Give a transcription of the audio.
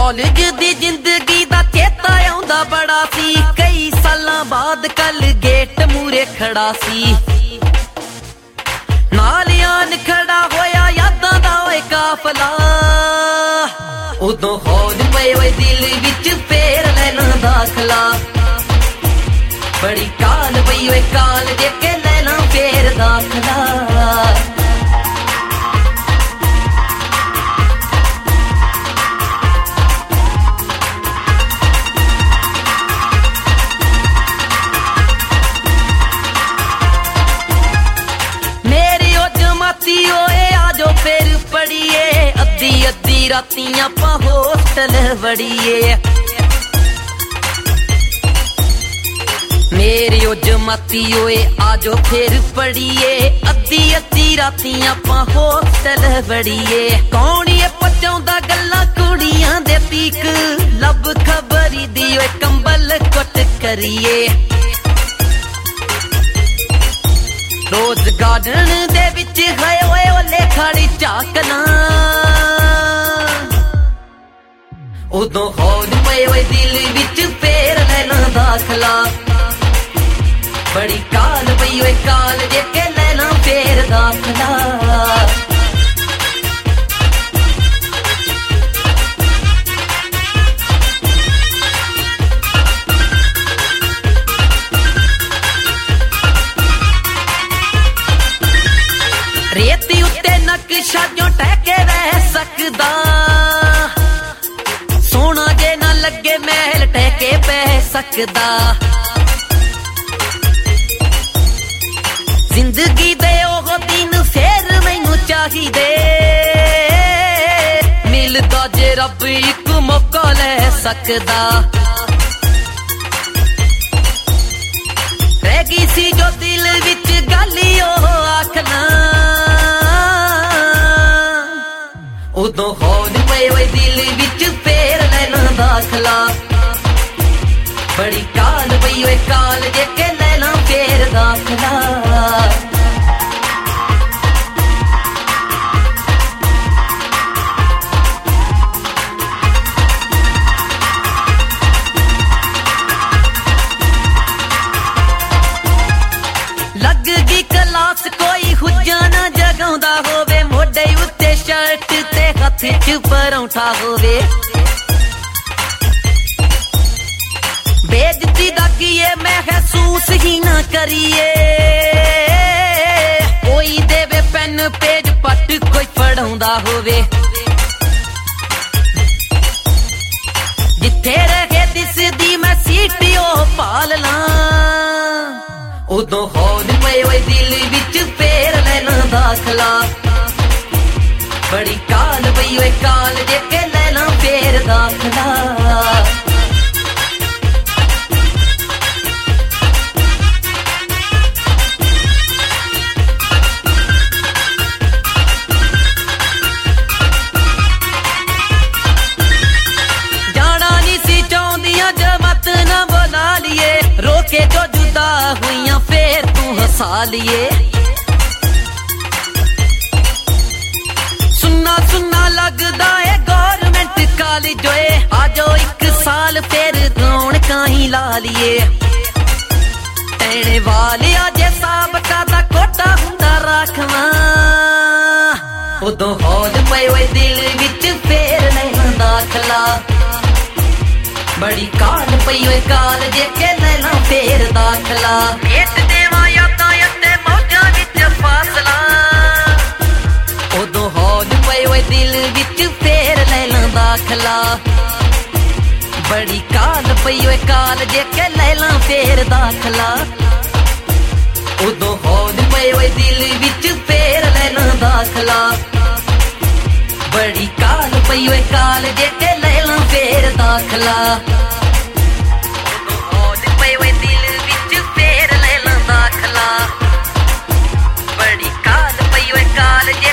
College दी जिंदगी दा चेता आउंदा बड़ा सी। कई सालां बाद कल गेट मूरे खड़ा सी। नाल आन खड़ा होया यादां दा ओए काफला। उदों हौज पए ओए दिल विच फेर लैना दाखला। बड़ी काल पई ओए काल जे के लैना फेर दाखला। फिर पढ़िए अद्धी अद्धी रातियां पा होस्टल वड़िए। मेरी ओ जमाती ओए आजो फिर पढ़िए अद्धी अद्धी रातियां पा होस्टल वड़िए। कौन ये पचाउंदा गल्लां कुड़ियां दे पीक। लब खबरी दी ओए कंबल कुट करिए। रोज गार्डन दे विच गए ओए ओले खड़ी झाकना। उदों हौज पए ओए दिल विच फेर लैना दाखला। बड़ी काल पई ओए काल जे के लैना फेर दाखला। रेती उत्ते नक्शा जो टहके रह सकदा। सोना जे ना लगे महल टहके पै सकदा। जिंदगी दे ओह दिन फेर मैनू चाहिदे। मिलदा जे रब इक मौका लै सकदा। रह गई सी जो दिल विच गल ओह आखना। उदों हौज पए ओए दिल विच फेर लैना दाखला। बड़ी काल पई ओए काल जे के लैना फेर दाखला। लग गई क्लास कोई हुज्जा ना जगाउंदा होवे। मोढे उत्ते शर्ट ते हथ च परौंठा होवे। बेइज्जती दा कीए महसूस ही ना करिए। कोई देवे पेन पेज पट कोई पढ़ाउंदा होवे। जिथे रहे दिसदी मैं सीट ओह पाल ला। उदों हौज पए ओए दिल विच फेर लैना दाखला। बड़ी काल पई ओए काल जे के लैना फेर दाखला। जाना नी सी चाहुंदियां जमत ना बुला लिए। रोके जो जुदा हुइयां फेर तू हसा लिए। सुन्ना सुन्ना लगदा है गवर्नमेंट कॉलेज ओए। आजो एक साल फिर रौनकां ही ला लिए। टैणे वाले जे साबका दा कोटा हुंदा राखवां। उदों हौज पए ओए दिल विच फेर लैना दाखला। बड़ी काल पई ओए काल जे के लैना फेर दाखला। भेट देवां यादां अते मौजां विच फासला। उदों हौज पए ओए दिल विच फेर लैना दाखला। बड़ी काल पई ओए काल जे के लैना फेर दाखला। उदों हौज पए ओए दिल विच फेर लैना दाखला। बड़ी काल पई ओए काल जे के लैना फेर दाखला। उदों हौज पए ओए दिल विच फेर लैना दाखला। बड़ी काल पई ओए काल जे